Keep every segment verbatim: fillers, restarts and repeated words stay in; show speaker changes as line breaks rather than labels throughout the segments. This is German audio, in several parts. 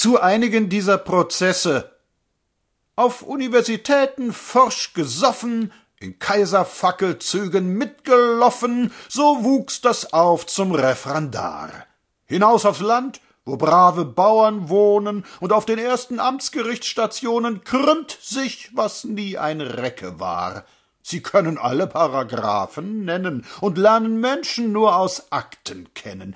zu einigen dieser Prozesse. Auf Universitäten forsch gesoffen, in Kaiserfackelzügen mitgeloffen, so wuchs das auf zum Referendar. Hinaus aufs Land, wo brave Bauern wohnen, und auf den ersten Amtsgerichtsstationen krümmt sich, was nie ein Recke war. Sie können alle Paragraphen nennen und lernen Menschen nur aus Akten kennen.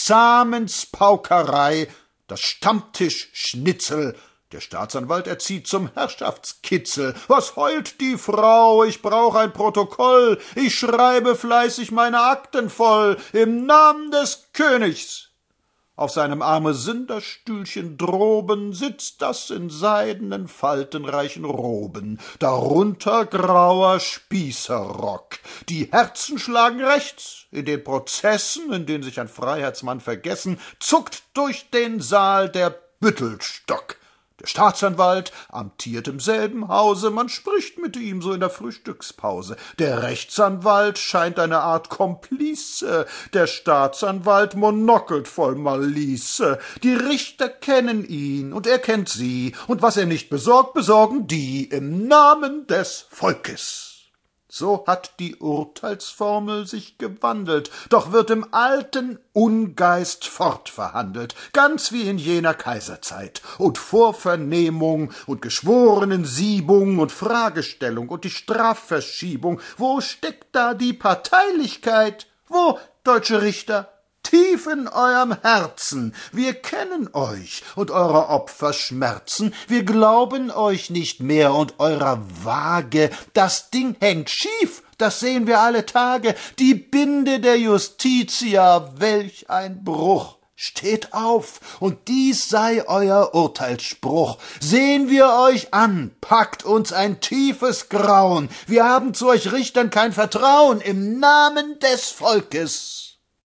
Examenspaukerei, das Stammtischschnitzel. Der Staatsanwalt erzieht zum Herrschaftskitzel. Was heult die Frau? Ich brauch ein Protokoll. Ich schreibe fleißig meine Akten voll. Im Namen des Königs. Auf seinem Armesünderstühlchen droben sitzt das in seidenen, faltenreichen Roben, darunter grauer Spießerrock. Die Herzen schlagen rechts, in den Prozessen, in denen sich ein Freiheitsmann vergessen, zuckt durch den Saal der Büttelstock. Der Staatsanwalt amtiert im selben Hause, man spricht mit ihm so in der Frühstückspause. Der Rechtsanwalt scheint eine Art Komplize, der Staatsanwalt monokelt voll Malice. Die Richter kennen ihn und er kennt sie, und was er nicht besorgt, besorgen die im Namen des Volkes. So hat die Urteilsformel sich gewandelt, doch wird im alten Ungeist fortverhandelt, ganz wie in jener Kaiserzeit, und vor Vernehmung und Geschworenensiebung und Fragestellung und die Strafverschiebung, wo steckt da die Parteilichkeit? Wo, deutsche Richter? Tief in eurem Herzen, wir kennen euch und eure Opferschmerzen, wir glauben euch nicht mehr und eurer Waage, das Ding hängt schief, das sehen wir alle Tage, die Binde der Justitia, welch ein Bruch! Steht auf, und dies sei euer Urteilsspruch. Sehen wir euch an, packt uns ein tiefes Grauen, wir haben zu euch Richtern kein Vertrauen, im Namen des Volkes.